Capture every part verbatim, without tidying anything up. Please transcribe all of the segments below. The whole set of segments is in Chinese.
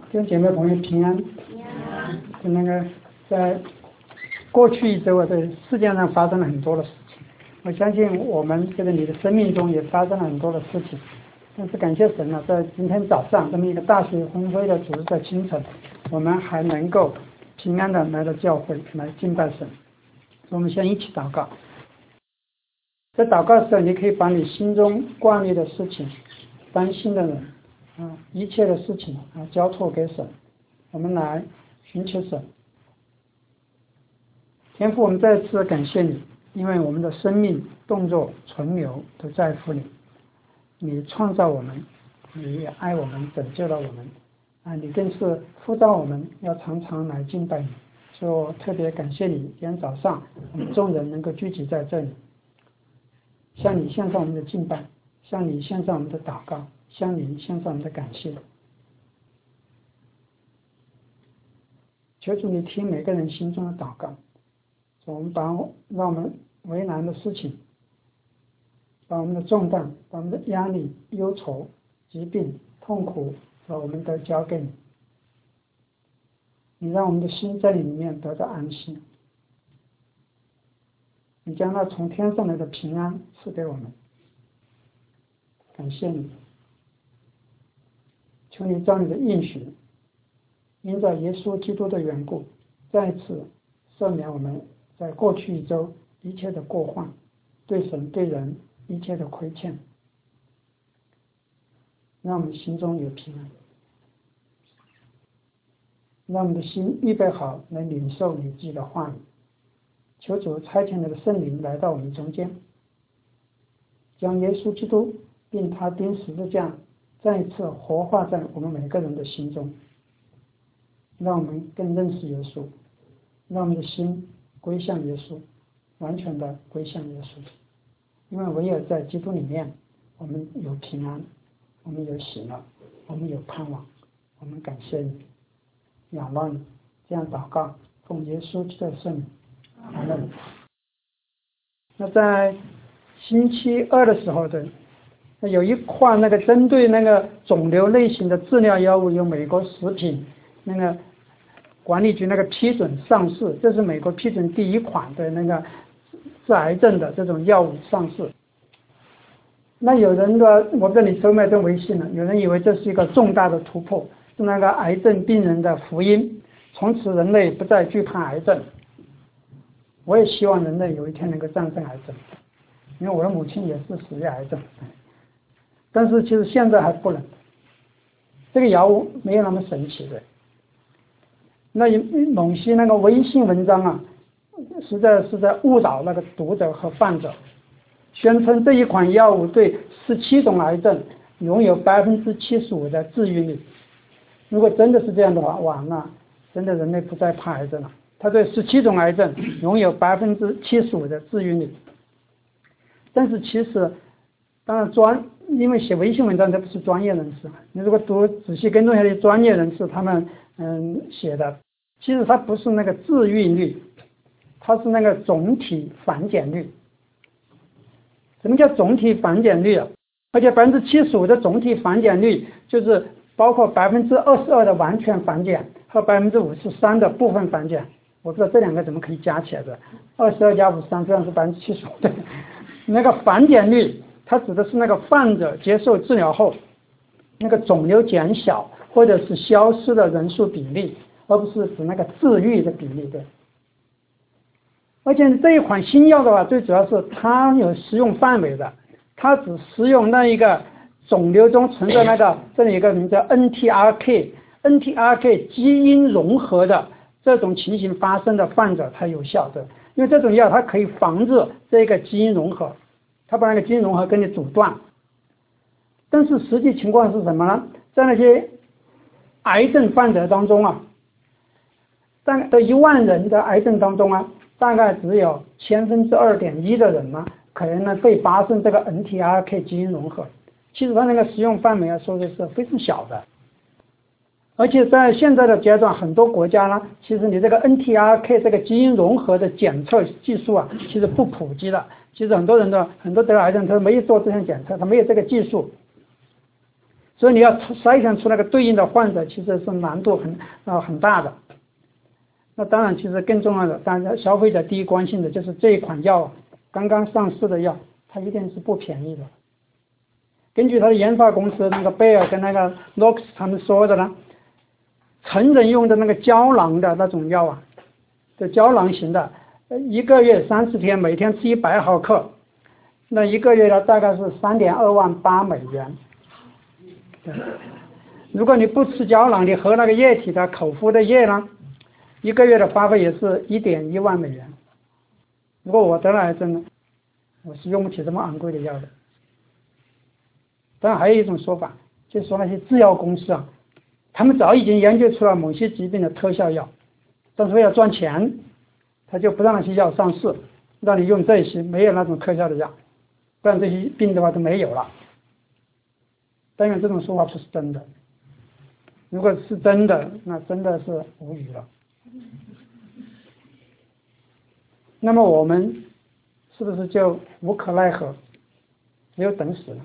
弟兄姐妹朋友平安。就那个在过去一周啊，在世界上发生了很多的事情，我相信我们这个你的生命中也发生了很多的事情。但是感谢神啊，在今天早上这么一个大雪纷飞的主日的清晨，我们还能够平安的来到教会来敬拜神。我们先一起祷告。在祷告的时候，你可以把你心中挂虑的事情、担心的人啊，一切的事情啊，交托给神。我们来寻求神。天父，我们再次感谢你，因为我们的生命、动作、存留都在乎你。你创造我们，你也爱我们，拯救了我们啊！你更是呼召我们要常常来敬拜你。所以我特别感谢你，今天早上我们众人能够聚集在这里，向你献上我们的敬拜，向你献上我们的祷告，向你献上我们的感谢。求主你听每个人心中的祷告，我们把让我们为难的事情，把我们的重担、把我们的压力、忧愁、疾病、痛苦，把我们都交给你。你让我们的心在你里面得到安息，你将那从天上来的平安赐给我们。感谢你，求你照你的应许，因着耶稣基督的缘故，再一次赦免我们在过去一周一切的过患，对神对人一切的亏欠，让我们心中有平安，让我们的心预备好来领受你自己的话语。求主差遣你的圣灵来到我们中间，将耶稣基督并他钉十字架再一次活化在我们每个人的心中，让我们更认识耶稣，让我们的心归向耶稣，完全的归向耶稣。因为唯有在基督里面，我们有平安，我们有喜乐，我们有盼望。我们感谢你，仰望你，这样祷告，奉耶稣基督的圣名，阿门。那在星期二的时候的有一款那个针对那个肿瘤类型的治疗药物，由美国食品那个管理局那个批准上市，这是美国批准第一款的那个治癌症的这种药物上市。那有人的，我不知道你收没这微信了，有人以为这是一个重大的突破，是那个癌症病人的福音，从此人类不再惧怕癌症。我也希望人类有一天能够战胜癌症，因为我的母亲也是死于癌症，但是其实现在还不能，这个药物没有那么神奇的。那某些那个微信文章啊，实在是在误导那个读者和患者，宣称这一款药物对十七种癌症拥有百分之七十五的治愈率。如果真的是这样的话，哇，那真的人类不再怕癌症了。它对十七种癌症拥有百分之七十五的治愈率。但是其实，当然专因为写微信文章这不是专业人士，你如果读仔细跟踪下来，专业人士他们嗯写的，其实它不是那个治愈率，它是那个总体繁减率。什么叫总体繁减率啊？而且百分之七十五的总体繁减率就是包括百分之二十二的完全繁减和百分之五十三的部分繁减。我不知道这两个怎么可以加起来的，二十二加五十三，这样是百分之七十五的。那个繁减率，它指的是那个患者接受治疗后，那个肿瘤减小或者是消失的人数比例，而不是指那个治愈的比例的。而且这一款新药的话，最主要是它有适用范围的，它只适用那一个肿瘤中存在那个，这里有一个名叫 N T R K，N T R K 基因融合的这种情形发生的患者才有效的，因为这种药它可以防治这个基因融合，它把那个基因融合跟你阻断。但是实际情况是什么呢？在那些癌症患者当中啊，大概在一万人的癌症当中啊，大概只有千分之二点一的人呢，可能呢会发生这个 N T R K 基因融合。其实它那个使用范围啊，说的是非常小的。而且在现在的阶段，很多国家呢，其实你这个 N T R K 这个基因融合的检测技术啊，其实不普及的。其实很多人的很多得癌症他没有做这项检测，他没有这个技术。 所以你要筛选出那个对应的患者，其实是难度很呃很大的。那当然，其实更重要的，当然消费者第一关心的就是这一款药刚刚上市的药，它一定是不便宜的。根据它的研发公司那个贝尔跟那个 Nox 他们说的呢，成人用的那个胶囊的那种药啊，就胶囊型的，一个月三十天，每天吃一百毫克，那一个月呢大概是三点二万八美元。对，如果你不吃胶囊，你喝那个液体的口服的液呢，一个月的花费也是一点一万美元。如果我得了癌症呢，我是用不起这么昂贵的药的。当然还有一种说法，就是说那些制药公司啊，他们早已经研究出了某些疾病的特效药，但是为了赚钱，他就不让那些药上市，让你用这些没有那种特效的药，不然这些病的话都没有了。当然这种说法不是真的，如果是真的，那真的是无语了。那么我们是不是就无可奈何，只有等死了？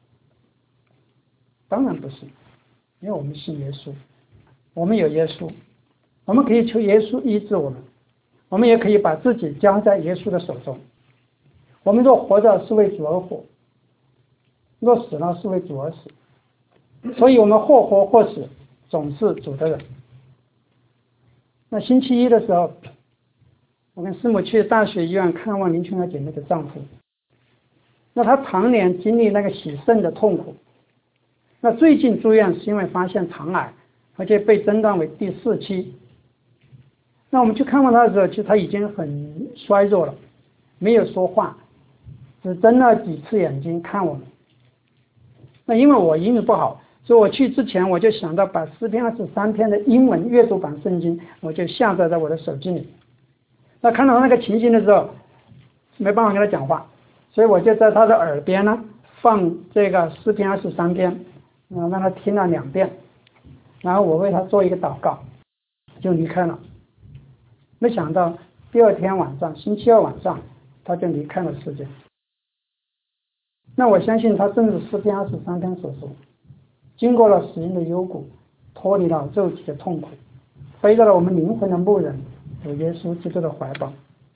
当然不是，因为我们信耶稣，我们有耶稣，我们可以求耶稣医治我们，我们也可以把自己交在耶稣的手中。我们若活着是为主而活，若死了是为主而死，所以我们或活或死，总是主的人。那星期一的时候，我跟师母去大学医院看望林琼儿姐妹的丈夫，那她常年经历那个洗肾的痛苦，那最近住院是因为发现肠癌，而且被诊断为第四期。那我们去看望她的时候，其实她已经很衰弱了，没有说话，只睁了几次眼睛看我们。那因为我英语不好，所以我去之前我就想到把诗篇二十三篇的英文阅读版圣经我就下载在我的手机里。那看到那个情形的时候，没办法跟他讲话，所以我就在他的耳边呢放这个诗篇二十三篇，让他听了两遍，然后我为他做一个祷告，就离开了。没想到第二天晚上，星期二晚上，他就离开了世界。那我相信他正是诗篇二十三篇所说，经过了死荫的幽谷，脱离了肉体的痛苦，飞到了我们灵魂的牧人有耶稣基督的怀抱。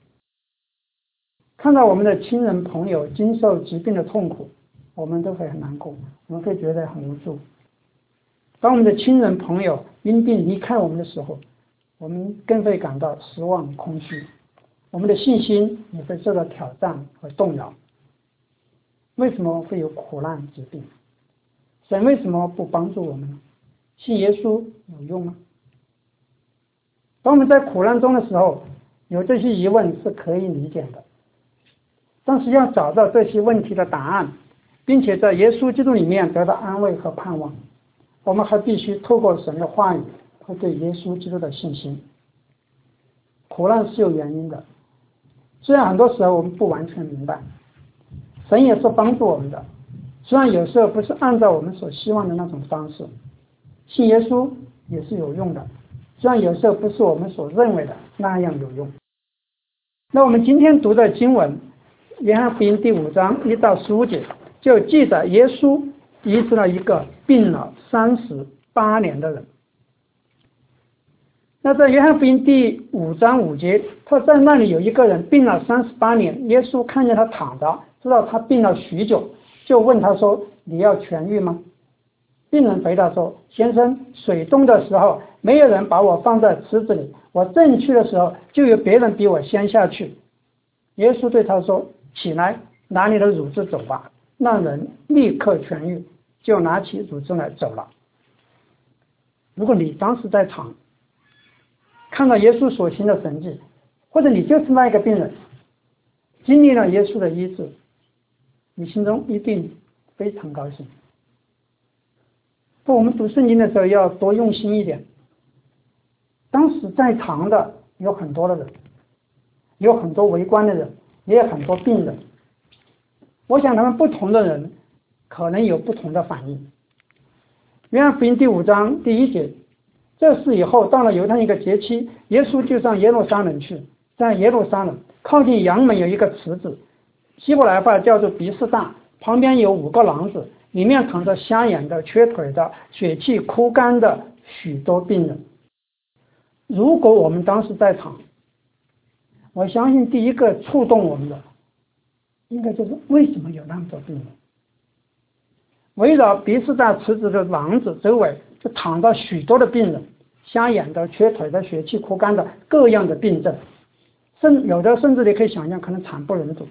看到我们的亲人朋友经受疾病的痛苦，我们都会很难过，我们会觉得很无助。当我们的亲人朋友因病离开我们的时候，我们更会感到失望空虚，我们的信心也会受到挑战和动摇。为什么会有苦难疾病？神为什么不帮助我们呢？信耶稣有用吗？当我们在苦难中的时候，有这些疑问是可以理解的，但是要找到这些问题的答案，并且在耶稣基督里面得到安慰和盼望，我们还必须透过神的话语和对耶稣基督的信心。苦难是有原因的，虽然很多时候我们不完全明白，神也是帮助我们的，虽然有时候不是按照我们所希望的那种方式。信耶稣也是有用的，虽然有时候不是我们所认为的那样有用。那我们今天读的经文约翰福音第五章一到十五节，就记载耶稣医治了一个病了三十八年的人。那在约翰福音第五章五节，他在那里有一个人病了三十八年，耶稣看见他躺着，知道他病了许久，就问他说：你要痊愈吗？病人回答说：先生，水冻的时候没有人把我放在池子里，我正去的时候就有别人比我先下去。耶稣对他说：起来，拿你的褥子走吧。那人立刻痊愈，就拿起褥子来走了。如果你当时在场，看到耶稣所行的神迹，或者你就是那一个病人，经历了耶稣的医治，你心中一定非常高兴。不，我们读圣经的时候要多用心一点。当时在场的有很多的人，有很多围观的人，也有很多病人。我想他们不同的人可能有不同的反应。约翰福音第五章第一节，这事以后到了犹太一个节期，耶稣就上耶路撒冷去。在耶路撒冷靠近羊门有一个池子，希伯来话叫做比斯大，旁边有五个廊子， 里面躺着瞎眼的、瘸腿的、血气枯干的许多病人。如果我们当时在场，我相信第一个触动我们的应该就是为什么有那么多病人。围绕比斯大池子的廊子周围就躺着许多的病人，瞎眼的、瘸腿的、血气枯干的，各样的病症，甚有的甚至你可以想象可能惨不忍睹。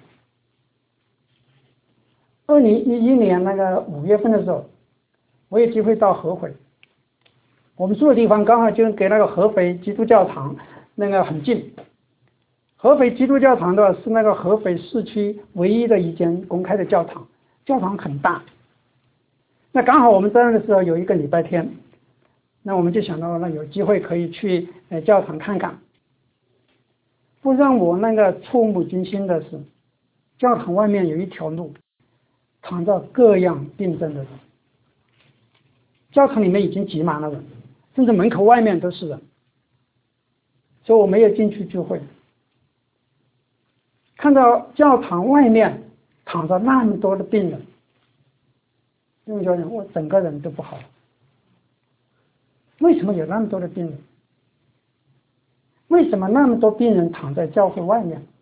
二零一一年那个五月份的时候，我有机会到合肥，我们住的地方刚好就给那个合肥基督教堂那个很近。合肥基督教堂的是那个合肥市区唯一的一间公开的教堂，教堂很大。那刚好我们在那的时候有一个礼拜天，那我们就想到那有机会可以去呃教堂看看。不让我那个触目惊心的是，教堂外面有一条路躺着各样病症的人，教堂里面已经挤满了人，甚至门口外面都是人，所以我没有进去聚会。看到教堂外面躺着那么多的病人，用教人我整个人都不好了。为什么有那么多的病人？为什么那么多病人躺在教会外面？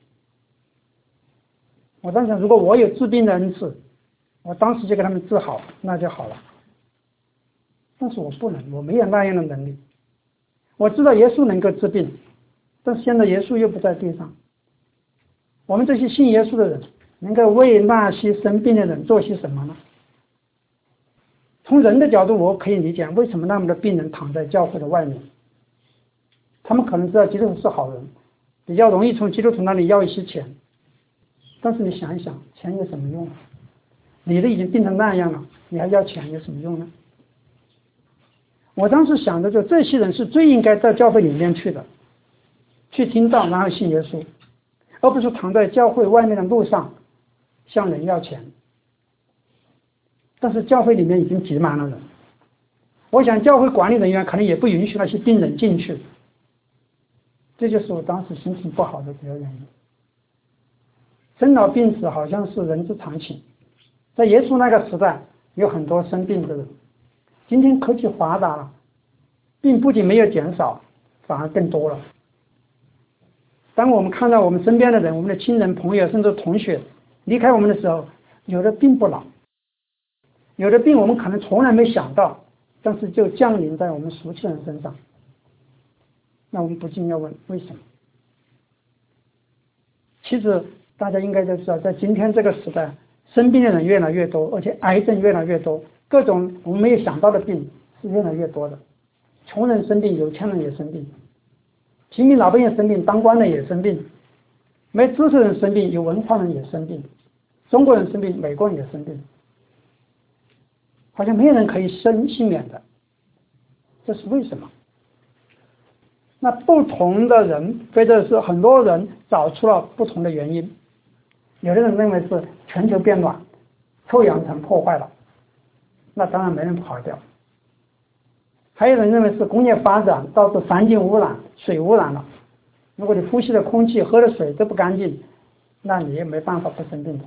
我当时想，如果我有治病的恩赐，我当时就给他们治好，那就好了。但是我不能，我没有那样的能力。我知道耶稣能够治病，但是现在耶稣又不在地上。我们这些信耶稣的人，能够为那些生病的人做些什么呢？从人的角度，我可以理解为什么那么多病人躺在教会的外面。他们可能知道基督徒是好人，比较容易从基督徒那里要一些钱。但是你想一想，钱有什么用？你都已经病成那样了，你还要钱有什么用呢？我当时想的就，这些人是最应该到教会里面去的，去听道，然后信耶稣，而不是躺在教会外面的路上向人要钱。但是教会里面已经挤满了人，我想教会管理人员可能也不允许那些病人进去，这就是我当时心情不好的主要原因。生老病死好像是人之常情，在耶稣那个时代有很多生病的人，今天科技发达了，病不仅没有减少，反而更多了。当我们看到我们身边的人，我们的亲人朋友甚至同学离开我们的时候，有的并不老，有的病我们可能从来没想到，但是就降临在我们熟悉的人身上。那我们不禁要问，为什么？其实大家应该都知道，在今天这个时代，生病的人越来越多，而且癌症越来越多，各种我们没有想到的病是越来越多的。穷人生病，有钱人也生病，平民老百姓生病，当官的也生病，没知识人生病，有文化人也生病，中国人生病，美国人也生病，好像没有人可以生幸免的。这是为什么？那不同的人，或者是很多人找出了不同的原因。有的人认为是全球变暖，臭氧层破坏了，那当然没人跑掉。还有人认为是工业发展导致环境污染、水污染了，如果你呼吸的空气、喝的水都不干净，那你也没办法不生病的。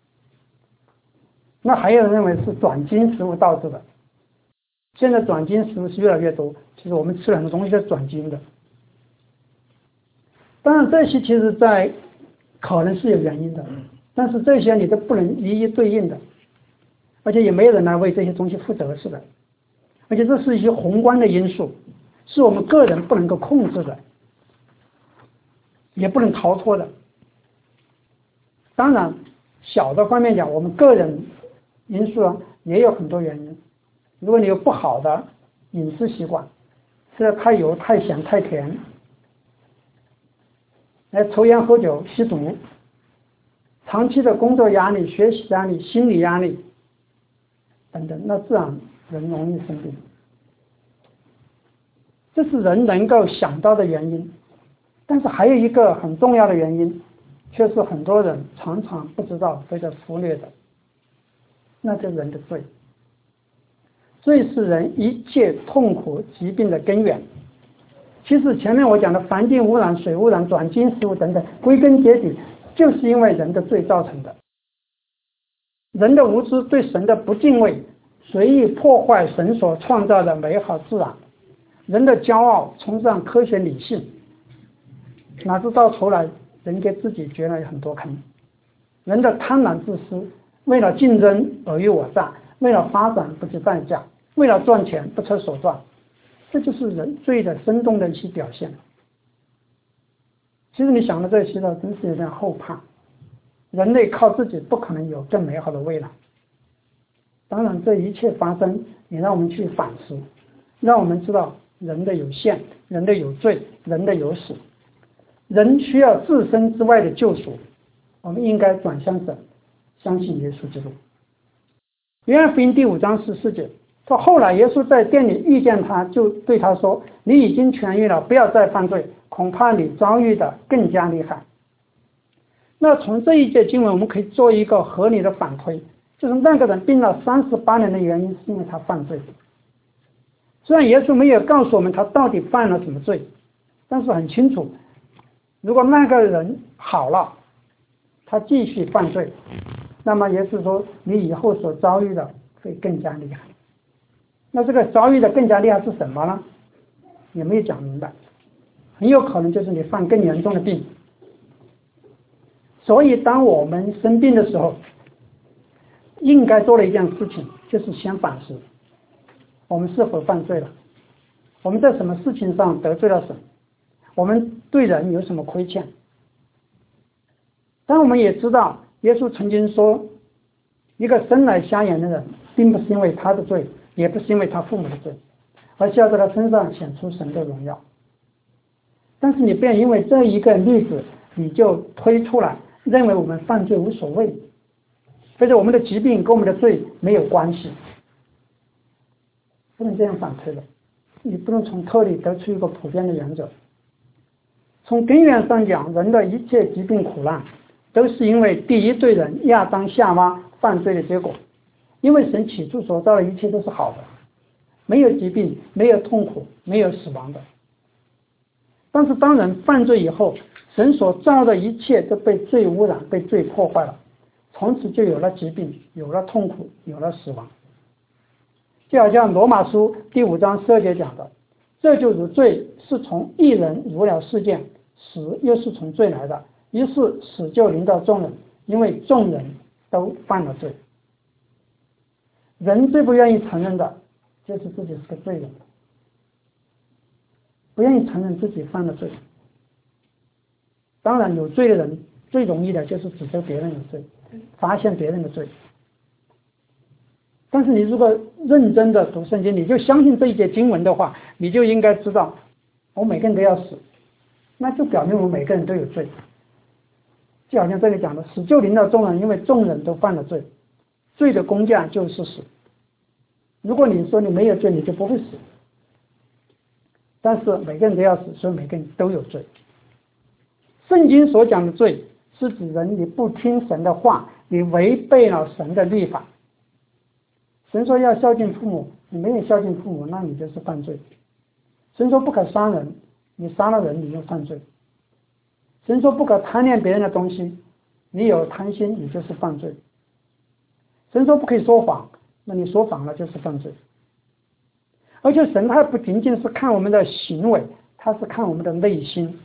那还有人认为是转基因食物导致的，现在转基因食物是越来越多，其实我们吃了很多东西都是转基因的。当然这些其实在可能是有原因的，但是这些你都不能一一对应的，而且也没有人来为这些东西负责似的，而且这是一些宏观的因素，是我们个人不能够控制的，也不能逃脱的。当然小的方面讲，我们个人因素啊也有很多原因。如果你有不好的饮食习惯，吃的太油、太咸、太甜，来抽烟喝酒吸毒，长期的工作压力、学习压力、心理压力等等，那自然人容易生病。这是人能够想到的原因。但是还有一个很重要的原因，却是很多人常常不知道或者忽略的，那就是人的罪。罪是人一切痛苦疾病的根源。其实前面我讲的环境污染、水污染、转基因食物等等，归根结底就是因为人的罪造成的。 人的无知对神的不敬畏，随意破坏神所创造的美好自然，人的骄傲崇尚科学理性，乃至到头来人给自己掘了很多坑。人的贪婪自私，为了竞争尔虞我诈，为了发展不计代价，为了赚钱不择手段，这就是人罪的生动的一些表现。其实你想到这些呢，真是有点后怕。人类靠自己不可能有更美好的未来。当然这一切发生也让我们去反思，让我们知道人的有限，人的有罪，人的有死，人需要自身之外的救赎。我们应该转向神，相信耶稣基督。约翰福音第五章十四节说，后来耶稣在店里遇见他，就对他说，你已经痊愈了，不要再犯罪，恐怕你遭遇的更加厉害。那从这一节经文我们可以做一个合理的反推，就是那个人病了三十八年的原因是因为他犯罪。虽然耶稣没有告诉我们他到底犯了什么罪，但是很清楚，如果那个人好了，他继续犯罪，那么耶稣说你以后所遭遇的会更加厉害。那这个遭遇的更加厉害是什么呢？也没有讲明白，很有可能就是你犯更严重的病。所以当我们生病的时候，应该做的一件事情就是先反思我们是否犯罪了，我们在什么事情上得罪了神，我们对人有什么亏欠。但我们也知道耶稣曾经说，一个生来瞎眼的人并不是因为他的罪，也不是因为他父母的罪，而是要在他身上显出神的荣耀。但是你不要因为这一个例子你就推出来认为我们犯罪无所谓，或者我们的疾病跟我们的罪没有关系，不能这样反推的。你不能从特例得出一个普遍的原则。从根源上讲，人的一切疾病苦难都是因为第一对人亚当夏娃犯罪的结果。因为神起初所造的一切都是好的，没有疾病，没有痛苦，没有死亡的。但是当人犯罪以后，神所造的一切都被罪污染，被罪破坏了，从此就有了疾病，有了痛苦，有了死亡。就好像罗马书第五章十二节讲的，这就如罪是从一人入了世界，死又是从罪来的，于是死就临到众人，因为众人都犯了罪。人最不愿意承认的就是自己是个罪人，不愿意承认自己犯了罪。当然有罪的人最容易的就是指责别人有罪，发现别人的罪。但是你如果认真的读圣经，你就相信这一节经文的话，你就应该知道我每个人都要死，那就表明我们每个人都有罪。就好像这里讲的，死就临到众人，因为众人都犯了罪，罪的工价就是死。如果你说你没有罪，你就不会死。但是每个人都要死，所以每个人都有罪。圣经所讲的罪是指人你不听神的话，你违背了神的律法。神说要孝敬父母，你没有孝敬父母，那你就是犯罪。神说不可杀人，你杀了人，你就犯罪。神说不可贪恋别人的东西，你有贪心，你就是犯罪。神说不可以说谎，那你说谎了就是犯罪。而且神他不仅仅是看我们的行为，他是看我们的内心。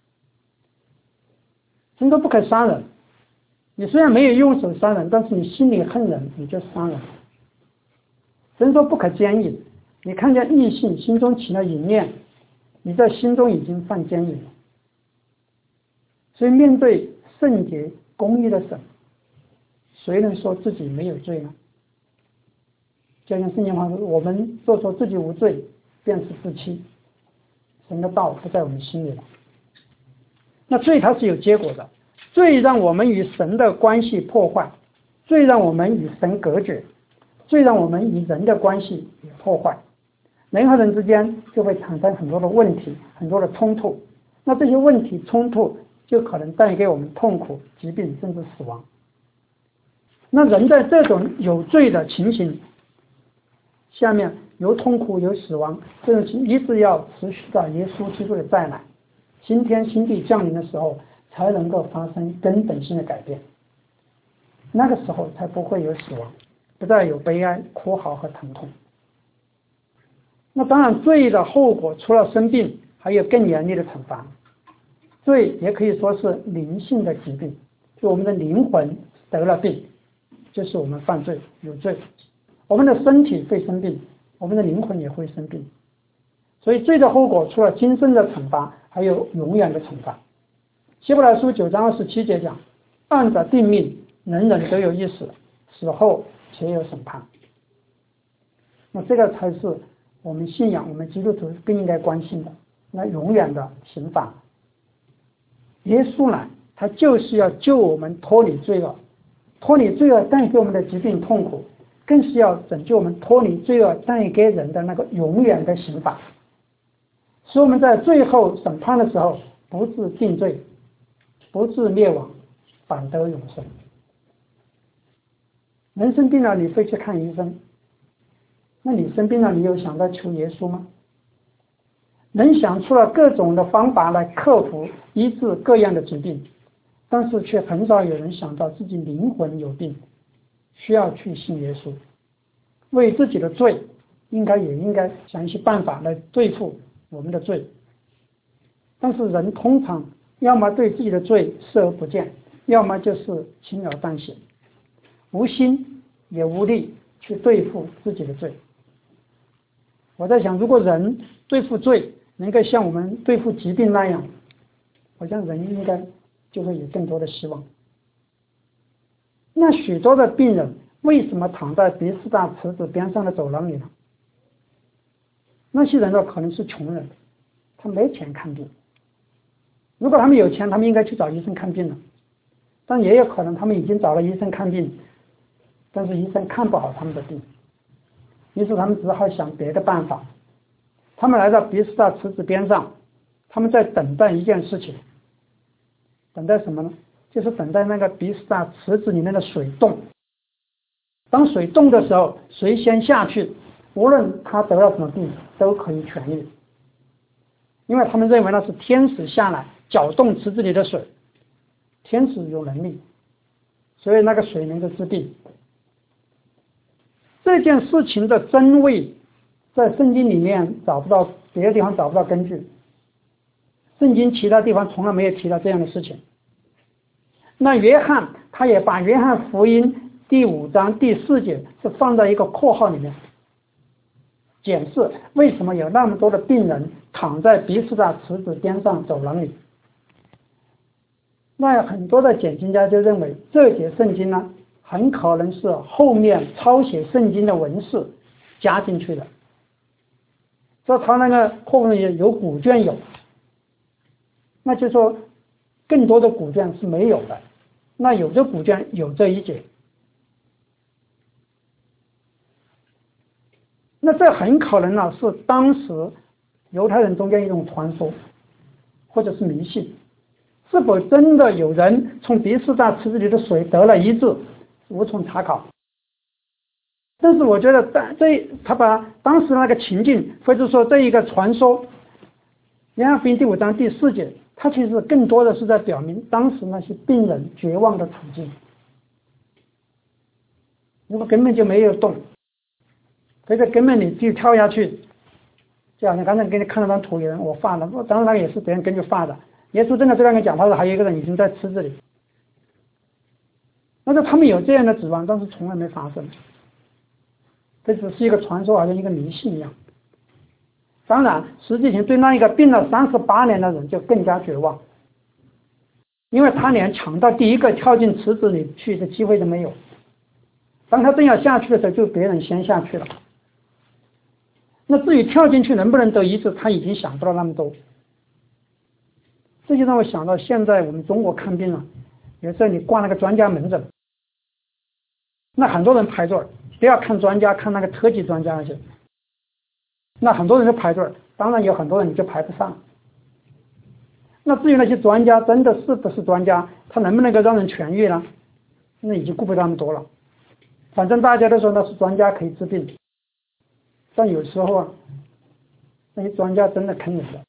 神说不可杀人，你虽然没有用手杀人，但是你心里恨人，你就杀人。神说不可奸淫，你看见异性心中起了淫念，你在心中已经犯奸淫了。所以面对圣洁公义的神，谁能说自己没有罪呢？就像圣经话说，我们若说自己无罪，便是自欺，神的道不在我们心里了。那罪它是有结果的，罪让我们与神的关系破坏，罪让我们与神隔绝，罪让我们与人的关系也破坏，人和人之间就会产生很多的问题，很多的冲突。那这些问题冲突就可能带给我们痛苦、疾病甚至死亡。那人在这种有罪的情形下面，有痛苦有死亡，这种情一直要持续到耶稣基督的再来，新天新地降临的时候，才能够发生根本性的改变。 那个时候才不会有死亡，不再有悲哀、哭嚎和疼痛。那当然，罪的后果除了生病，还有更严厉的惩罚。罪也可以说是灵性的疾病，就我们的灵魂得了病，就是我们犯罪有罪。我们的身体会生病，我们的灵魂也会生病。所以罪的后果除了今生的惩罚，还有永远的惩罚。希伯来书九章二十七节讲，按着定命，人人都有一死，死后且有审判。那这个才是我们信仰，我们基督徒更应该关心的，那永远的刑罚。耶稣来，他就是要救我们脱离罪恶，脱离罪恶带给我们的疾病痛苦，更是要拯救我们脱离罪恶带给人的那个永远的刑罚，使我们在最后审判的时候不致定罪，不致灭亡，反得永生。人生病了，你会去看医生，那你生病了，你有想到求耶稣吗？人想出了各种的方法来克服医治各样的疾病，但是却很少有人想到自己灵魂有病，需要去信耶稣，为自己的罪应该也应该想一些办法来对付我们的罪。但是人通常要么对自己的罪视而不见，要么就是轻描淡写，无心也无力去对付自己的罪。我在想，如果人对付罪能够像我们对付疾病那样，我想人应该就会有更多的希望。那许多的病人为什么躺在比斯大池子边上的走廊里呢？那些人呢，可能是穷人，他没钱看病。如果他们有钱，他们应该去找医生看病了，但也有可能他们已经找了医生看病，但是医生看不好他们的病，于是他们只好想别的办法。他们来到比斯大池子边上，他们在等待一件事情。等待什么呢？就是等待那个比斯大池子里面的水动。当水动的时候，谁先下去，无论他得了什么病都可以痊愈，因为他们认为那是天使下来搅动池子里的水，天使有能力，所以那个水能够治病。这件事情的真伪在圣经里面找不到，别的地方找不到根据，圣经其他地方从来没有提到这样的事情。那约翰他也把约翰福音第五章第四节是放在一个括号里面，解释为什么有那么多的病人躺在比斯大池子边上走廊里。那很多的解经家就认为这节圣经呢，很可能是后面抄写圣经的文士加进去的，这他那个后面有古卷有，那就说更多的古卷是没有的，那有的古卷有这一节。那这很可能呢是当时犹太人中间一种传说或者是迷信，是否真的有人从比斯大池子里的水得了医治，无从查考。但是我觉得这他把当时那个情境，或者说这一个传说，约翰福音第五章第四节，它其实更多的是在表明当时那些病人绝望的处境。如果根本就没有动，或者根本你就跳下去，就好像刚才给你看了张图，有人我画的，当然那个也是别人根据画的。耶稣真的这样跟讲，他说还有一个人已经在池子里。那么他们有这样的指望，但是从来没发生。这只是一个传说，好像一个迷信一样。当然，实际上对那一个病了三十八年的人就更加绝望，因为他连抢到第一个跳进池子里去的机会都没有。当他正要下去的时候，就别人先下去了。那至于跳进去能不能得医治，他已经想不到那么多。这就让我想到现在我们中国看病了，有时候你挂那个专家门诊，那很多人排队，不要看专家，看那个特级专家那些，那很多人就排队，当然有很多人你就排不上。那至于那些专家真的是不是专家，他能不能够让人痊愈呢？那已经顾不到那么多了。反正大家都说那是专家可以治病，但有时候啊，那些专家真的坑人的。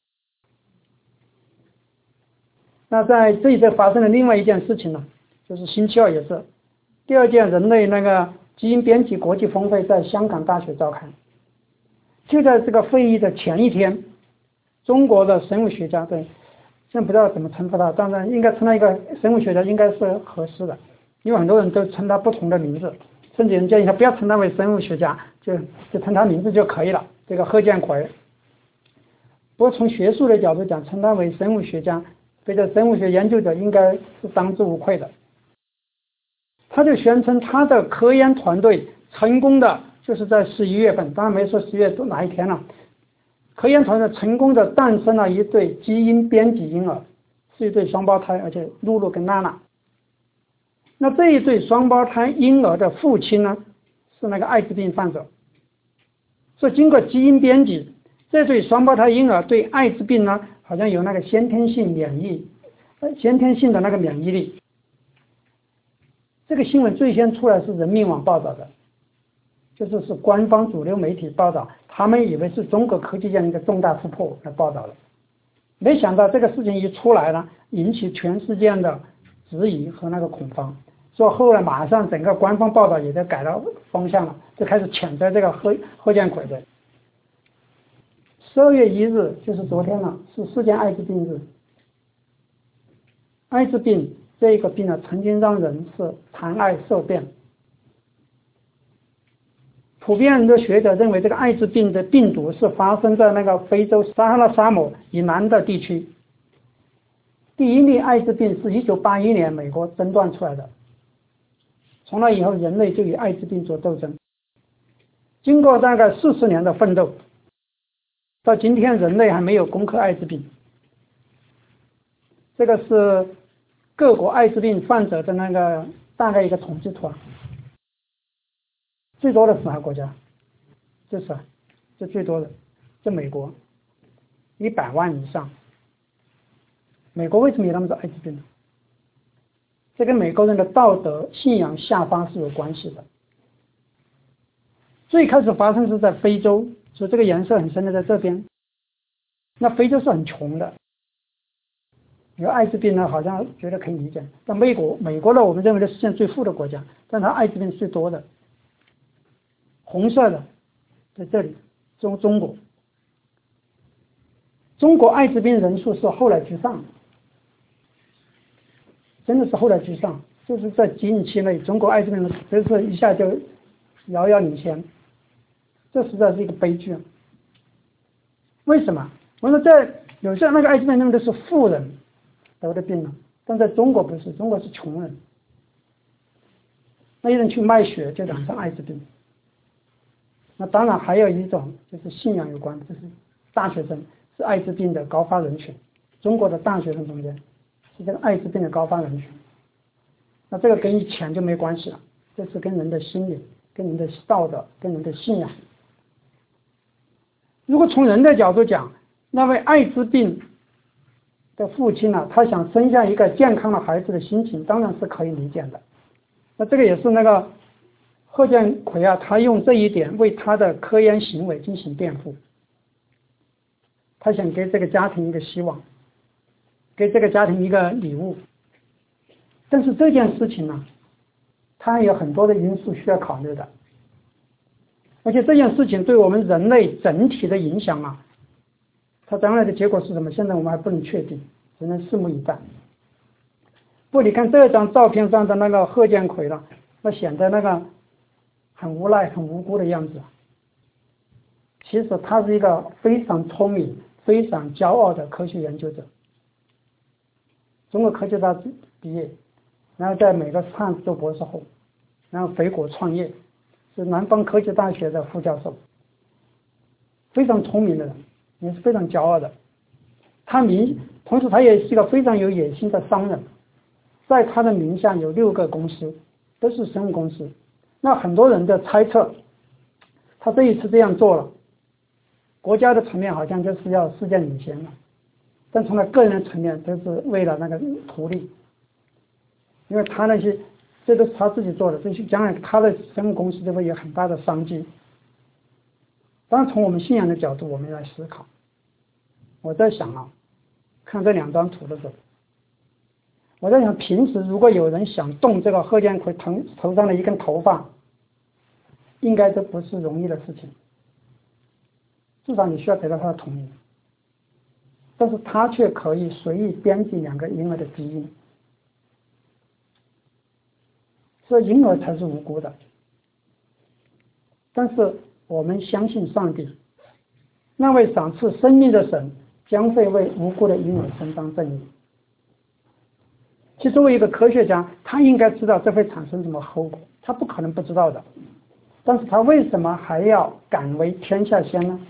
那在这一次发生的另外一件事情呢，就是星期二也是第二届人类那个基因编辑国际峰会在香港大学召开，就在这个会议的前一天，中国的生物学家，对，现在不知道怎么称呼他，当然应该称他一个生物学家应该是合适的，因为很多人都称他不同的名字，甚至人建议他不要称他为生物学家，就就称他名字就可以了。这个贺建奎，不过从学术的角度讲，称他为生物学家，对这生物学研究者应该是当之无愧的。他就宣称他的科研团队成功的就是在十一月份，当然没说十月哪一天了，科研团队成功的诞生了一对基因编辑婴儿，是一对双胞胎，而且露露跟娜娜。那这一对双胞胎婴儿的父亲呢，是那个艾滋病患者，所以经过基因编辑，这对双胞胎婴儿对艾滋病呢，好像有那个先天性免疫，先天性的那个免疫力。这个新闻最先出来是人民网报道的，就是是官方主流媒体报道，他们以为是中国科技界的一个重大突破来报道的，没想到这个事情一出来呢，引起全世界的质疑和那个恐慌，所以后来马上整个官方报道也在改了方向了，就开始谴责这个贺贺建奎的。十二月一日就是昨天了，是世界艾滋病日。艾滋病这个病呢，曾经让人是谈爱色变。普遍的学者认为，这个艾滋病的病毒是发生在那个非洲撒哈拉沙漠以南的地区。第一例艾滋病是一九八一年美国诊断出来的，从那以后人类就与艾滋病做斗争。经过大概四十年的奋斗，到今天人类还没有攻克艾滋病。这个是各国艾滋病患者的那个大概一个统计图啊，最多的是哪个国家？这是这最多的，这美国一百万以上。美国为什么有那么多艾滋病呢？这跟美国人的道德信仰下发是有关系的。最开始发生是在非洲，所以这个颜色很深的在这边。那非洲是很穷的，有艾滋病呢，好像觉得可以理解。但美国，美国呢，我们认为是世界最富的国家，但它艾滋病是最多的。红色的在这里，中中国，中国艾滋病人数是后来居上的，真的是后来居上，就是在近期内，中国艾滋病人真是一下就遥遥领先，这实在是一个悲剧。为什么？我说在有些那个艾滋病认为的是富人得的病了，但在中国不是，中国是穷人，那些人去卖血就染上艾滋病。那当然还有一种就是信仰有关，就是大学生是艾滋病的高发人群，中国的大学生中间是这个艾滋病的高发人群。那这个跟钱就没关系了，这是跟人的心理、跟人的道德、跟人的信仰。如果从人的角度讲，那位艾滋病的父亲呢，他想生下一个健康的孩子的心情当然是可以理解的。那这个也是那个贺建奎啊，他用这一点为他的科研行为进行辩护。他想给这个家庭一个希望，给这个家庭一个礼物。但是这件事情呢，它有很多的因素需要考虑的，而且这件事情对我们人类整体的影响啊，它将来的结果是什么？现在我们还不能确定，只能拭目以待。不过你看这张照片上的那个贺建奎了，那显得那个很无奈、很无辜的样子。其实他是一个非常聪明、非常骄傲的科学研究者，中国科技大学毕业，然后在美国斯坦福做博士后，然后回国创业，是南方科技大学的副教授，非常聪明的人，也是非常骄傲的。他名，同时他也是一个非常有野心的商人，在他的名下有六个公司，都是生物公司。那很多人的猜测，他这一次这样做了，国家的层面好像就是要世界领先了，但从他个人的层面都是为了那个图利，因为他那些这都是他自己做的，这些将来他的生物公司就会有很大的商机。当然从我们信仰的角度我们来思考，我在想啊，看这两张图的时候， 我在想，平时如果有人想动这个贺建奎头头上的一根头发，应该这不是容易的事情，至少你需要得到他的同意。但是他却可以随意编辑两个婴儿的基因，所以婴儿才是无辜的。但是我们相信上帝，那位赏赐生命的神将会为无辜的婴儿伸张正义。其实作为一个科学家，他应该知道这会产生什么后果，他不可能不知道的。但是他为什么还要敢为天下先呢？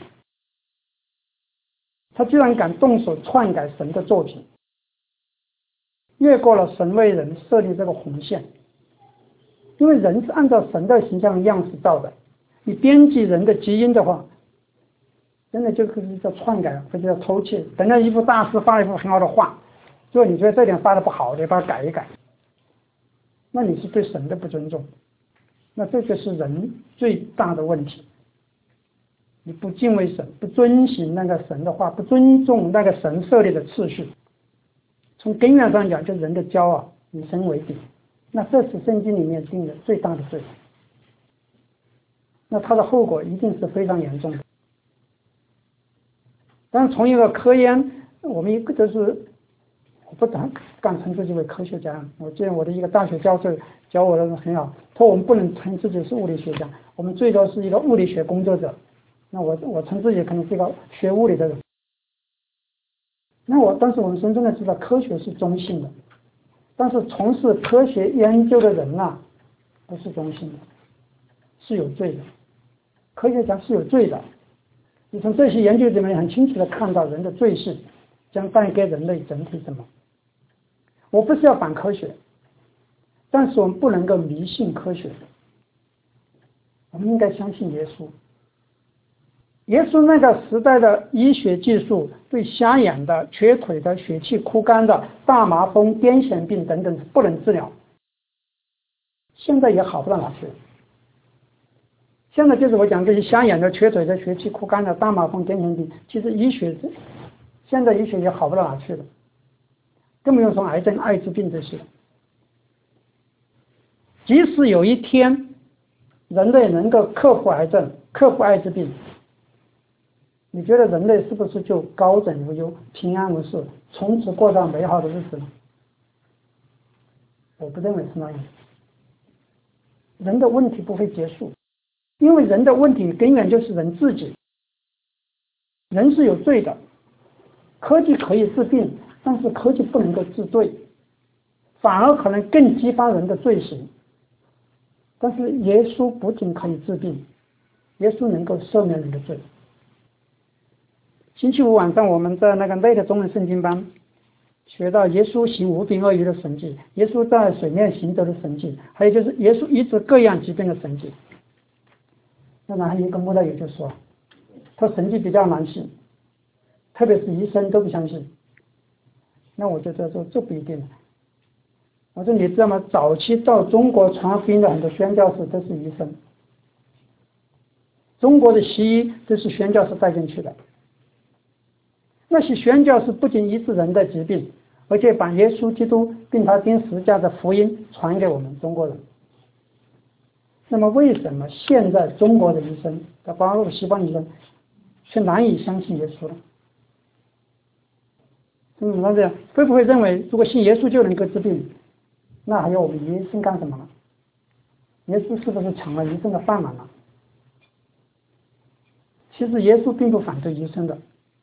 他居然敢动手篡改神的作品，越过了神为人设立这个红线。因为人是按照神的形象样式造的，你编辑人的基因的话，真的就可以叫篡改，或者叫偷窃。等到一幅大师画了一幅很好的画，如果你觉得这点画的不好，你把它改一改，那你是对神的不尊重，那这就是人最大的问题。你不敬畏神，不遵行那个神的话，不尊重那个神设立的次序，从根源上讲，就是人的骄傲，以神为顶，那这是圣经里面定的最大的罪，那它的后果一定是非常严重的。但是从一个科研，我们一个就是我不敢敢称自己为科学家。我记得我的一个大学教授教我的很好，他说我们不能称自己是物理学家，我们最多是一个物理学工作者。那我我称自己可能是一个学物理的人。那我但是我们深深的知道，科学是中性的，但是从事科学研究的人呐、啊，不是中性的，是有罪的。科学家是有罪的。你从这些研究里面很清楚的看到人的罪性将带给人类整体什么。我不是要反科学，但是我们不能够迷信科学，我们应该相信耶稣。耶稣那个时代的医学技术对瞎眼的、瘸腿的、血气枯干的、大麻风、癫痫病等等不能治疗，现在也好不到哪去。现在就是我讲这些瞎眼的、瘸腿的、血气枯干的、大麻风、癫痫病，其实医学现在医学也好不到哪去了，更不用说癌症、艾滋病这些。即使有一天人类能够克服癌症、克服艾滋病，你觉得人类是不是就高枕无忧、平安无事，从此过上美好的日子呢？我不认为是那样。人的问题不会结束，因为人的问题根源就是人自己。人是有罪的，科技可以治病，但是科技不能够治罪，反而可能更激发人的罪行。但是耶稣不仅可以治病，耶稣能够赦免人的罪。星期五晚上我们在那个内的中文圣经班学到耶稣行无病鳄鱼的神迹，耶稣在水面行走的神迹，还有就是耶稣医治各样疾病的神迹。那然后一个穆道友就说，他神迹比较难信，特别是医生都不相信。那我就说这不一定。我说你知道吗？早期到中国传福音的很多宣教士都是医生，中国的西医都是宣教士带进去的。那些宣教士不仅医治人的疾病，而且把耶稣基督并他钉十字架的福音传给我们中国人。那么为什么现在中国的医生，包括西方医生，却难以相信耶稣呢？嗯，那这样会不会认为如果信耶稣就能够治病？那还要我们医生干什么呢？耶稣是不是抢了医生的饭碗呢？其实耶稣并不反对医生的。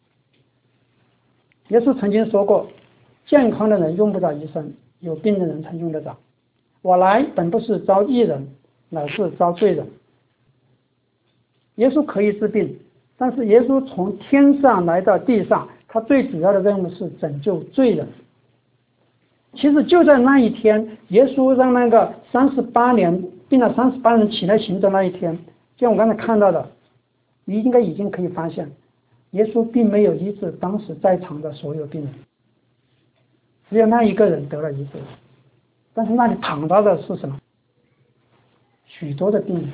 耶稣曾经说过，健康的人用不着医生，有病的人才用得着。我来本不是招义人，乃是招罪人。耶稣可以治病，但是耶稣从天上来到地上，他最主要的任务是拯救罪人。其实就在那一天，耶稣让那个三十八年病了三十八人起来行走那一天，就像我刚才看到的，你应该已经可以发现，耶稣并没有医治当时在场的所有病人，只有那一个人得了医治。但是那里躺到的是什么？许多的病人。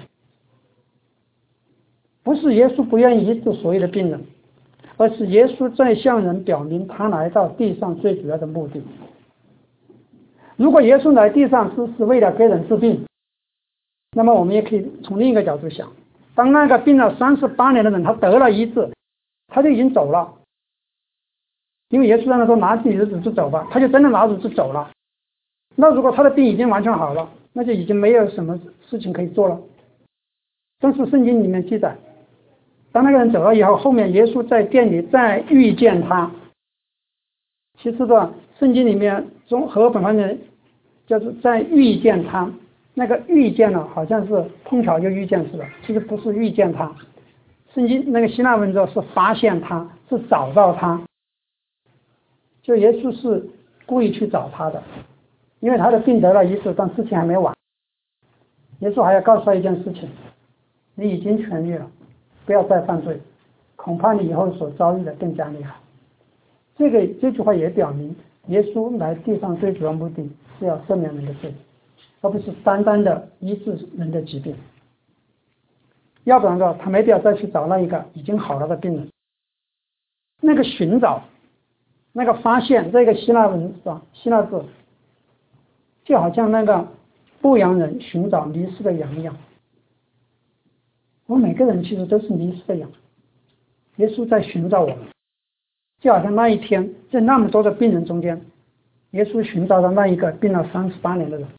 不是耶稣不愿意医治所有的病人，而是耶稣在向人表明他来到地上最主要的目的。 如果耶稣来地上是是为了给人治病，那么我们也可以从另一个角度想，当那个病了三十八年的人他得了医治，他就已经走了，因为耶稣让他说拿起你的褥子走吧，他就真的拿褥子走了。那如果他的病已经完全好了，那就已经没有什么事情可以做了。但是圣经里面记载，当那个人走了以后，后面耶稣在店里再遇见他。其实的圣经里面中和本翻译叫做再遇见他，那个遇见呢好像是碰巧就遇见似的，其实不是遇见他。圣经那个希腊文字是发现他，是找到他，就耶稣是故意去找他的，因为他的病得了医治，但事情还没完。耶稣还要告诉他一件事情，你已经痊愈了，不要再犯罪，恐怕你以后所遭遇的更加厉害。这个这句话也表明，耶稣来地上最主要目的是要赦免人的罪，而不是单单的医治人的疾病。要不然的话，他没必要再去找那一个已经好了的病人。那个寻找，那个发现，这个希腊文是吧？希腊字就好像那个牧羊人寻找迷失的羊一样。我们每个人其实都是迷失的羊，耶稣在寻找我们，就好像那一天在那么多的病人中间，耶稣寻找到那一个病了三十八年的人。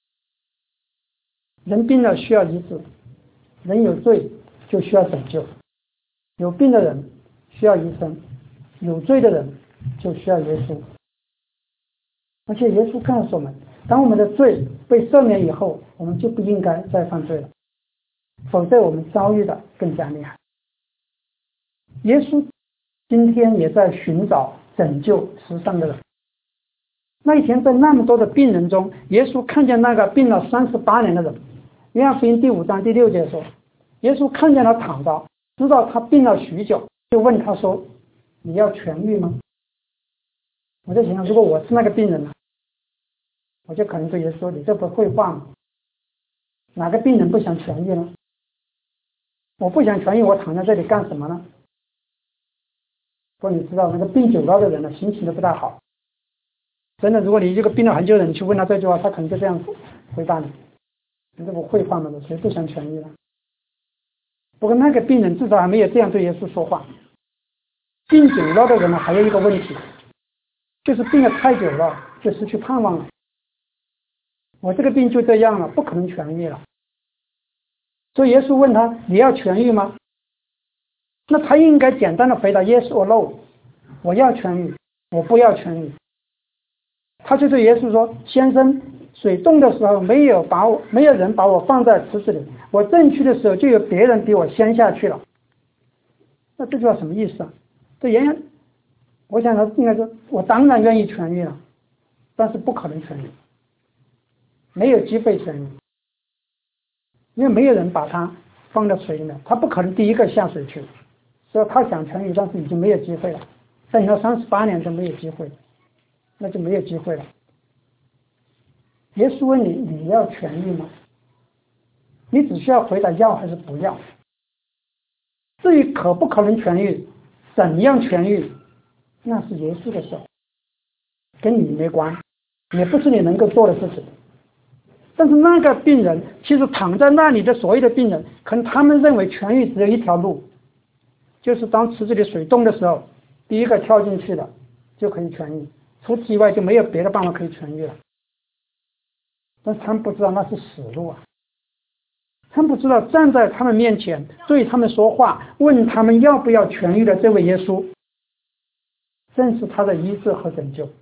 人病了需要医治，人有罪就需要拯救，有病的人需要医生，有罪的人就需要耶稣。而且耶稣告诉我们，当我们的罪被赦免以后，我们就不应该再犯罪了，否则我们遭遇的更加厉害。耶稣今天也在寻找拯救世上的人。那一天在那么多的病人中，耶稣看见那个病了三十八年的人。约翰福音第五章第六节说，耶稣看见他躺着，知道他病了许久，就问他说，你要痊愈吗？我在想，如果我是那个病人呢，我就可能对耶稣说，你这不会话吗？哪个病人不想痊愈呢？我不想痊愈，我躺在这里干什么呢？不过你知道，那个病久了的人呢，心情都不大好。真的，如果你这个病了很久的人，你去问他这句话，他可能就这样回答你，你这不会话吗？谁不想痊愈呢？不过那个病人至少还没有这样对耶稣说话。病久了的人呢，还有一个问题，就是病得太久了，就失去盼望了。我这个病就这样了，不可能痊愈了。所以耶稣问他，你要痊愈吗？那他应该简单的回答 yes or no， 我要痊愈，我不要痊愈。他就对耶稣说，先生，水动的时候没有把我没有人把我放在池子里，我正去的时候就有别人比我先下去了。那这句话什么意思啊？这原我想他应该说，我当然愿意痊愈了，但是不可能痊愈，没有机会痊愈，因为没有人把他放在水里面，他不可能第一个下水去，所以他想痊愈，但是已经没有机会了，等到三十八年都没有机会，那就没有机会了。耶稣问你，你要痊愈吗？你只需要回答要还是不要。至于可不可能痊愈，怎样痊愈，那是耶稣的事，跟你没关，也不是你能够做的事情。但是那个病人，其实躺在那里的所有的病人，可能他们认为痊愈只有一条路，就是当池子里水动的时候，第一个跳进去的就可以痊愈，除此以外就没有别的办法可以痊愈了。但是他们不知道那是死路啊！他们不知道站在他们面前对他们说话，问他们要不要痊愈的这位耶稣，正是他的医治和拯救。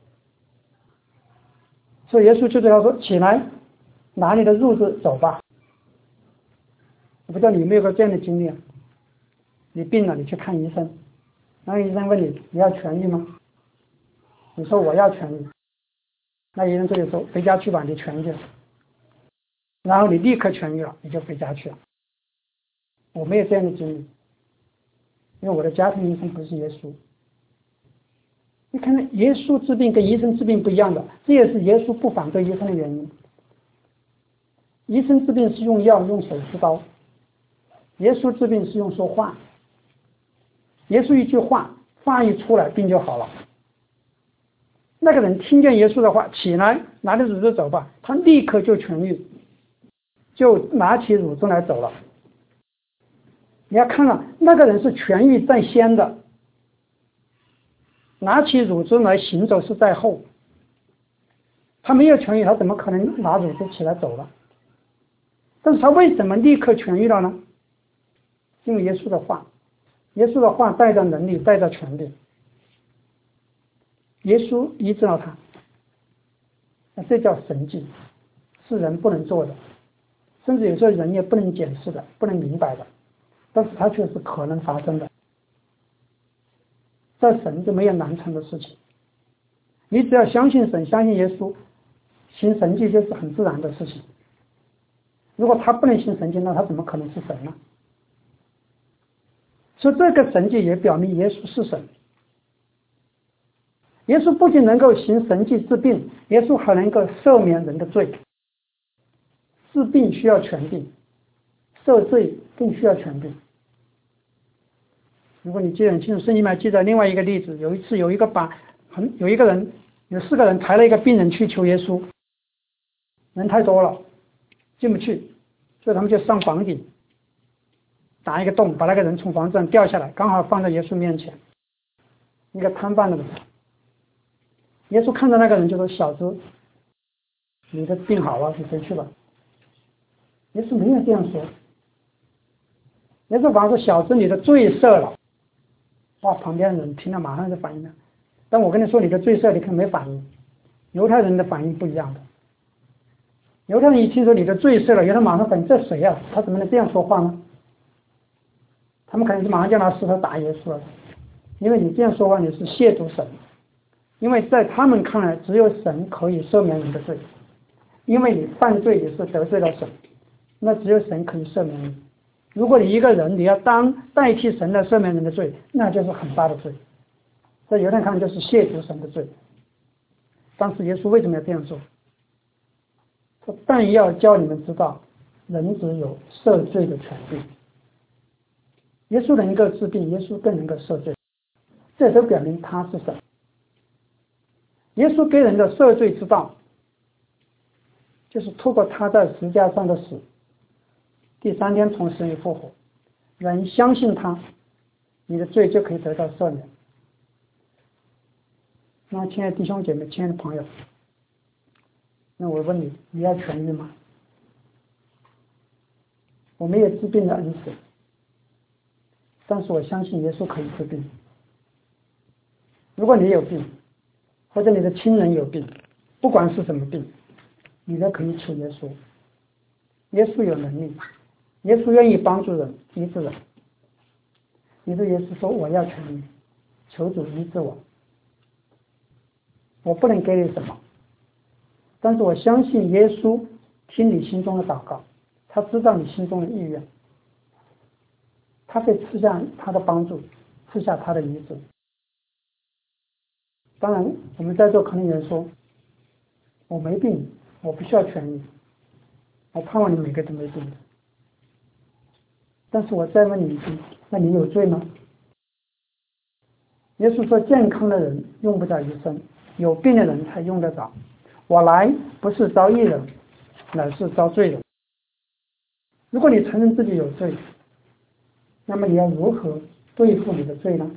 所以耶稣就对他说，起来，拿你的褥子走吧。我不知道你有没有过这样的经历啊？你病了，你去看医生，那医生问你，你要痊愈吗？你说我要痊愈，那医生这里说，回家去吧，你痊愈了。然后你立刻痊愈了，你就回家去了。我没有这样的经历，因为我的家庭医生不是耶稣。你看，耶稣治病跟医生治病不一样的，这也是耶稣不反对医生的原因。医生治病是用药用手术刀，耶稣治病是用说话。耶稣一句话，话一出来，病就好了。 那个人听见耶稣的话，起来，拿着乳子走吧，他立刻就痊愈，就拿起乳子来走了。你要看了，那个人是痊愈在先的，拿起乳子来行走是在后。他没有痊愈，他怎么可能拿乳子起来走了？但是他为什么立刻痊愈了呢？因为耶稣的话，耶稣的话带着能力，带着权力，耶稣医治了他。那这叫神迹，是人不能做的，甚至有时候人也不能解释的，不能明白的，但是它却是可能发生的。在神就没有难成的事情，你只要相信神，相信耶稣，行神迹就是很自然的事情。如果他不能行神迹，那他怎么可能是神呢？所以这个神迹也表明耶稣是神。耶稣不仅能够行神迹治病，耶稣还能够赦免人的罪。治病需要权柄，赦罪更需要权柄。如果你记得很清楚，圣经里面记载另外一个例子，有一次有一个把很有一个人有四个人抬了一个病人去求耶稣，人太多了进不去，所以他们就上房顶打一个洞，把那个人从房子上掉下来，刚好放在耶稣面前，一个瘫痪的人。耶稣看到那个人就说：“小子，你的病好了，你回去吧。”耶稣没有这样说，耶稣反而说：“小子，你的罪赦了。”哇，旁边的人听了马上就反应了。但我跟你说你的罪赦，你可能没反应。犹太人的反应不一样的。犹太人一听说你的罪赦了，犹太马上反应：这谁啊？他怎么能这样说话呢？他们可能就马上就拿石头打耶稣了，因为你这样说话，你是亵渎神。因为在他们看来，只有神可以赦免人的罪，因为你犯罪也是得罪了神，那只有神可以赦免你。如果你一个人你要当代替神来赦免人的罪，那就是很大的罪，在犹太看就是亵渎神的罪。当时耶稣为什么要这样做？说：“但要叫你们知道，人只有赦罪的权利。”耶稣能够治病，耶稣更能够赦罪，这都表明他是神。耶稣给人的赦罪之道，就是透过他在十字架上的死，第三天从死里复活，人相信他，你的罪就可以得到赦免。那亲爱的弟兄姐妹，亲爱的朋友，那我问你，你要痊愈吗？我没有治病的恩赐，但是我相信耶稣可以治病。如果你有病，或者你的亲人有病，不管是什么病，你都可以求耶稣。耶稣有能力，耶稣愿意帮助人，医治人。你对耶稣说：“我要痊愈，求主医治我。”我不能给你什么，但是我相信耶稣听你心中的祷告，他知道你心中的意愿，他会赐下他的帮助，赐下他的医治。当然我们在座可能有人说：“我没病，我不需要痊愈。”我盼望你每个都没病的。但是我再问你一句，那你有罪吗？耶稣说：“健康的人用不着医生，有病的人才用得着。我来不是招义人，乃是招罪人。”如果你承认自己有罪，那么你要如何对付你的罪呢？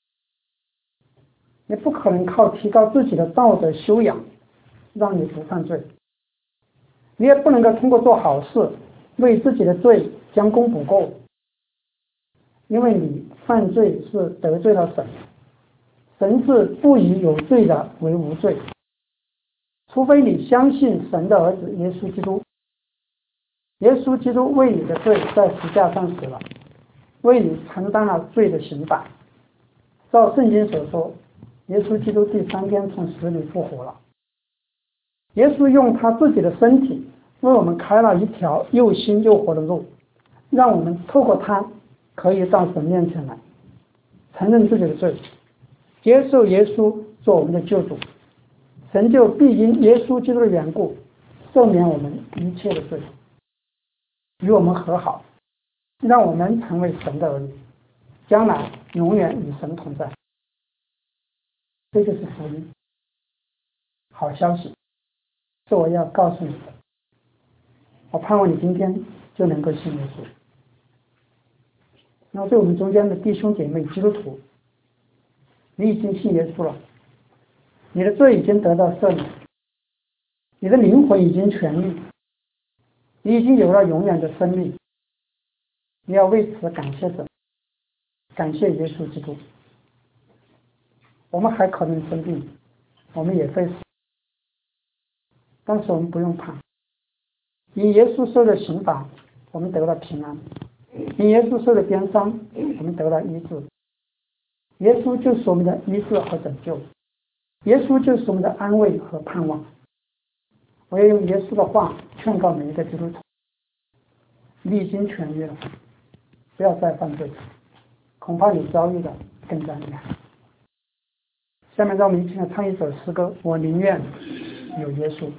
你不可能靠提高自己的道德修养让你不犯罪，你也不能够通过做好事为自己的罪将功补过，因为你犯罪是得罪了神，神是不以有罪的为无罪，除非你相信神的儿子耶稣基督。耶稣基督为你的罪在十字架上死了，为你承担了罪的刑罚。照圣经所说，耶稣基督第三天从死里复活了。耶稣用他自己的身体为我们开了一条又新又活的路，让我们透过他可以到神面前来，承认自己的罪，接受耶稣做我们的救主。神就必因耶稣基督的缘故赦免我们一切的罪，与我们和好，让我们成为神的儿女，将来永远与神同在。这就是福音。 好消息，是我要告诉你的。我盼望你今天就能够信耶稣。那对我们中间的弟兄姐妹基督徒，你已经信耶稣了，你的罪已经得到赦免，你的灵魂已经痊愈，你已经有了永远的生命。你要为此感谢神，感谢耶稣基督。我们还可能生病，我们也会死，但是我们不用怕，因耶稣受的刑罚，我们得了平安；因耶稣受的鞭伤，我们得了医治。耶稣就是我们的医治和拯救，耶稣就是我们的安慰和盼望。我要用耶稣的话劝告每一个基督徒：你已经痊愈了，不要再犯罪，恐怕你遭遇的更加厉害。下面让我们一起来唱一首诗歌：我宁愿有耶稣。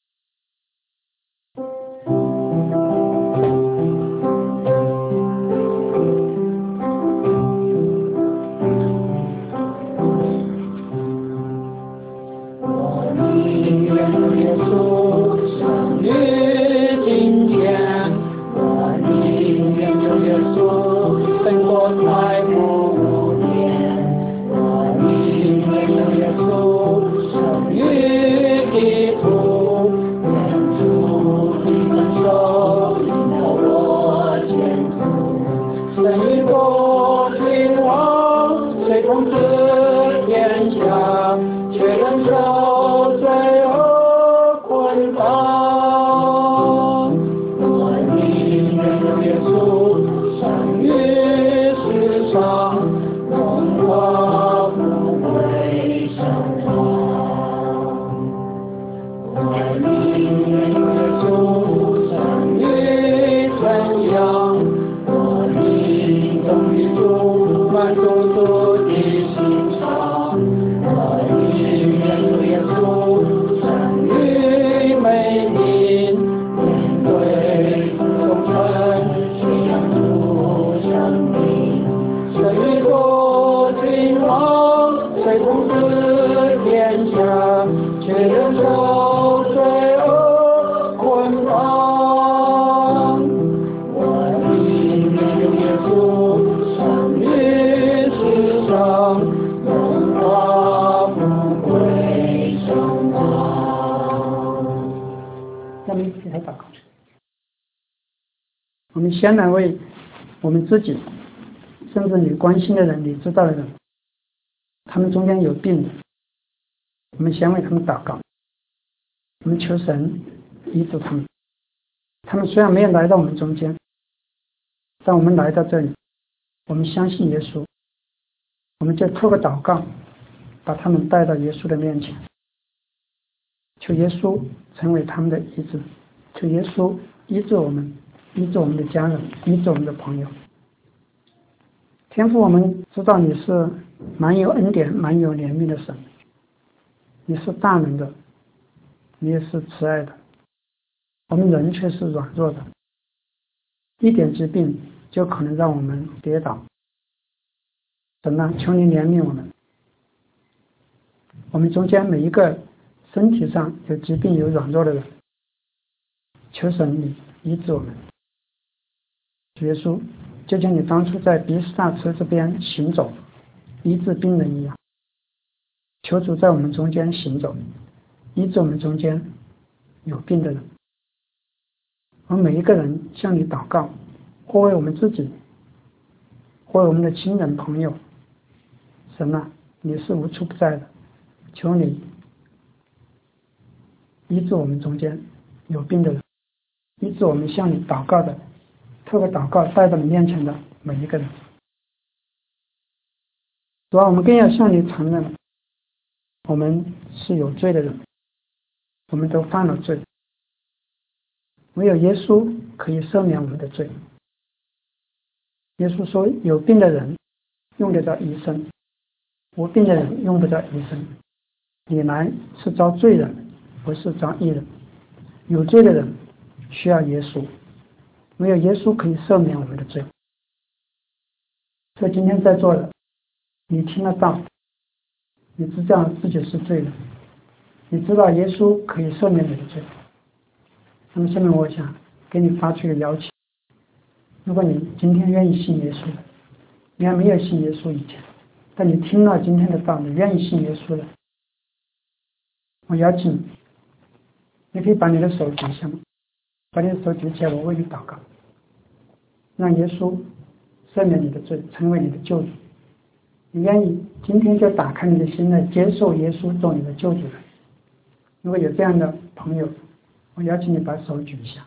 我们先来为我们自己，甚至你关心的人，你知道的人，他们中间有病的，我们先为他们祷告，我们求神医治他们。他们虽然没有来到我们中间，但我们来到这里，我们相信耶稣，我们就透过祷告把他们带到耶稣的面前，求耶稣成为他们的医治，求耶稣医治我们，医治我们的家人，医治我们的朋友。天父，我们知道你是蛮有恩典蛮有怜悯的神，你是大能的，你也是慈爱的，我们人却是软弱的，一点疾病就可能让我们跌倒。神啊，求你怜悯我们，我们中间每一个身体上有疾病有软弱的人，求神你医治我们。主耶稣，就像你当初在比斯大池这边行走医治病人一样，求主在我们中间行走，医治我们中间有病的人。我们每一个人向你祷告，或为我们自己，或为我们的亲人朋友。神啊，你是无处不在的，求你医治我们中间有病的人，医治我们向你祷告的，透过祷告带到你面前的每一个人。主啊，我们更要向你承认，我们是有罪的人，我们都犯了罪，唯有耶稣可以赦免我们的罪。耶稣说，有病的人用得着医生，无病的人用不着医生。你来是招罪人，不是招义人。有罪的人需要耶稣，唯有耶稣可以赦免我们的罪。所以今天在座的，你听得到，你知道自己是罪人， 你知道耶稣可以赦免你的罪。那么下面我想给你发出一个邀请，如果你今天愿意信耶稣的，你还没有信耶稣以前，但你听了今天的道，你愿意信耶稣的，我邀请你，你可以把你的手举起来，把你的手举起来，我为你祷告，让耶稣赦免你的罪，成为你的救主。你愿意今天就打开你的心来接受耶稣做你的救主的？如果有这样的朋友，我邀请你把手举一下。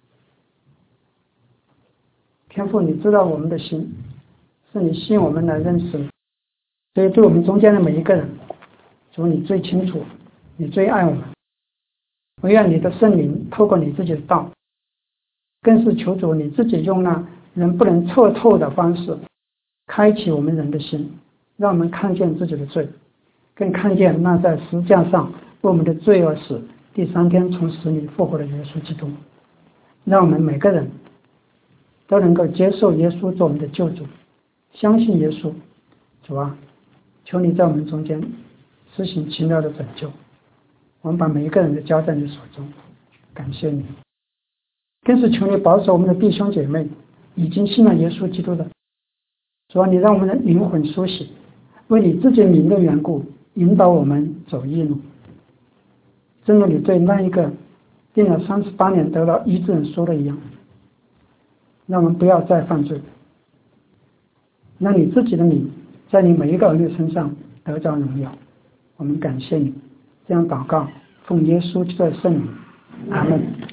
天父，你知道我们的心，是你吸引我们来认识的，所以对我们中间的每一个人，主你最清楚，你最爱我们。我愿你的圣灵透过你自己的道，更是求主你自己用那人不能测透的方式，开启我们人的心，让我们看见自己的罪，更看见那在十字架上为我们的罪而死，第三天从死里复活的耶稣基督。让我们每个人都能够接受耶稣做我们的救主，相信耶稣。主啊，求你在我们中间施行奇妙的拯救。我们把每一个人都交在你手中，感谢你。更是求你保守我们的弟兄姐妹，已经信了耶稣基督的，主啊，你让我们的灵魂苏醒，为你自己名的缘故，引导我们走义路。正如你对那一个定了三十八年得到医治人说的一样，让我们不要再犯罪，让你自己的名在你每一个儿女身上得着荣耀。我们感谢你，这样祷告，奉耶稣基督的圣名，阿们。